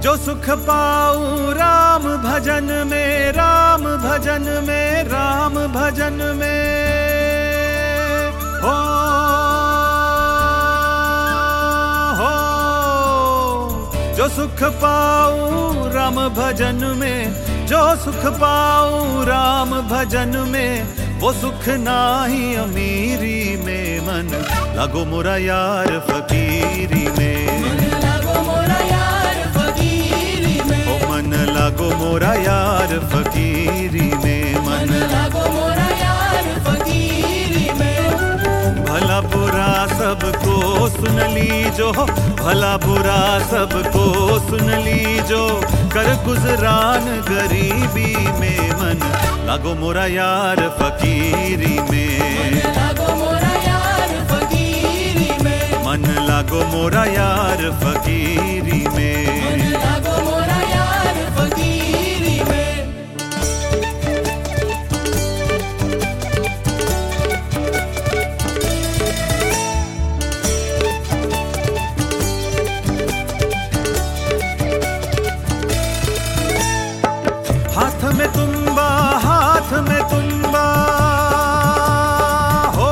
जो सुख पाऊं राम भजन में, राम भजन में, राम भजन में। हो जो सुख पाऊं राम भजन में, जो सुख पाऊं राम भजन में, वो सुख नाही अमीरी में। मन लागो मोरा यार फकीरी में, मन लागो मोरा यार फकीरी में, ओ मन लागो मोरा यार फकीरी में, मन लागो मोरा यार फकीरी में। भला बुरा सबको सुन लीजो, भला बुरा सबको सुन लीजो, कर गुजरान गरीबी में। मन लागो मोरा यार फकीरी में, मन लागो मोरा यार फकीरी में, मन लागो मोरा यार फकीरी में। मन लागो मोरा यार फकीरी में। हाथ में तुम्बा, हाथ में तुम्बा, हो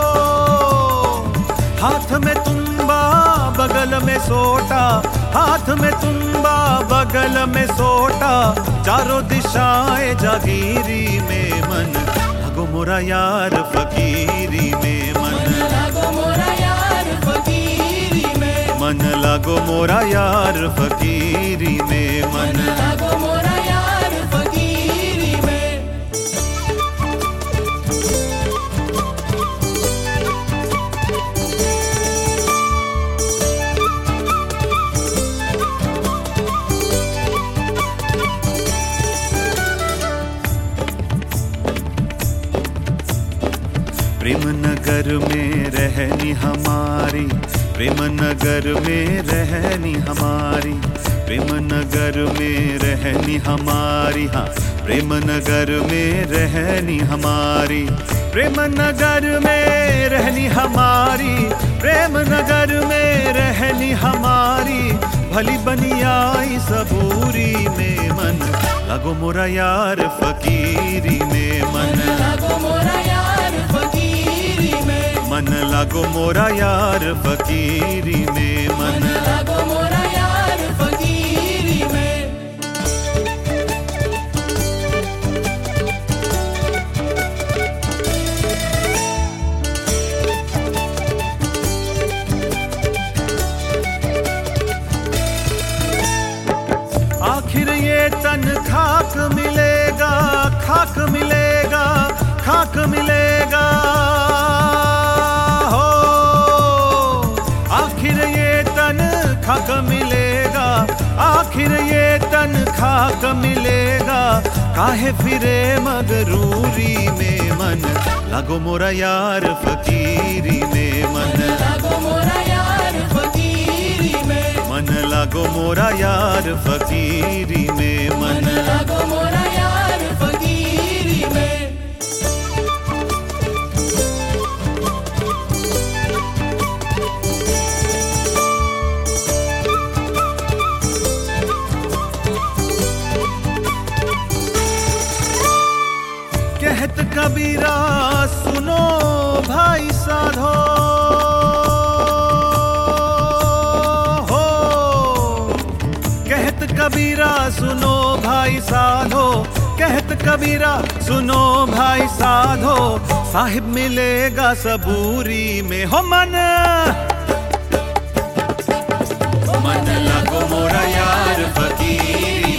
हाथ में तुम्बा बगल में सोटा, हाथ में तुम्बा बगल में सोटा, चारों दिशाएं जागीरी में। मन लागो मोरा यार फकीरी में, मन लागो मोरा यार फकीरी में, मन लागो मोरा यार फकीरी में, मन लागो मोरा यार फकीरी में। प्रेम नगर में रहनी हमारी, प्रेम नगर में रहनी हमारी, प्रेम नगर में रहनी हमारी, हाँ प्रेम नगर में रहनी हमारी, प्रेम नगर में रहनी हमारी, प्रेम नगर में रहनी हमारी। भली बनियाई सबूरी में। मन लागो मोरा यार फकीरी में, मन लागो मोरा यार फकीरी में, मन लागो मोरा यार फकीरी में, मन लागो मोरा यार फकीरी में। आखिर ये तन खाक मिलेगा, खाक मिलेगा, खाक मिलेगा। हो आखिर ये तन खाक मिलेगा, आखिर ये तन खाक मिलेगा। काहे फिरे मगरूरी में। मन लागो मोरा यार फकीरी में, मन लागो मोरा यार फकीरी में, मन लागो मोरा यार फकीरी में, मन लागो मोरा यार फकीरी में। कहत कबीरा सुनो भाई साधो, हो कहत कबीरा सुनो भाई साधो, कहत कबीरा सुनो भाई साधो। साहिब मिलेगा सबूरी में। हो मन मन लागो मोरा यार फकीरी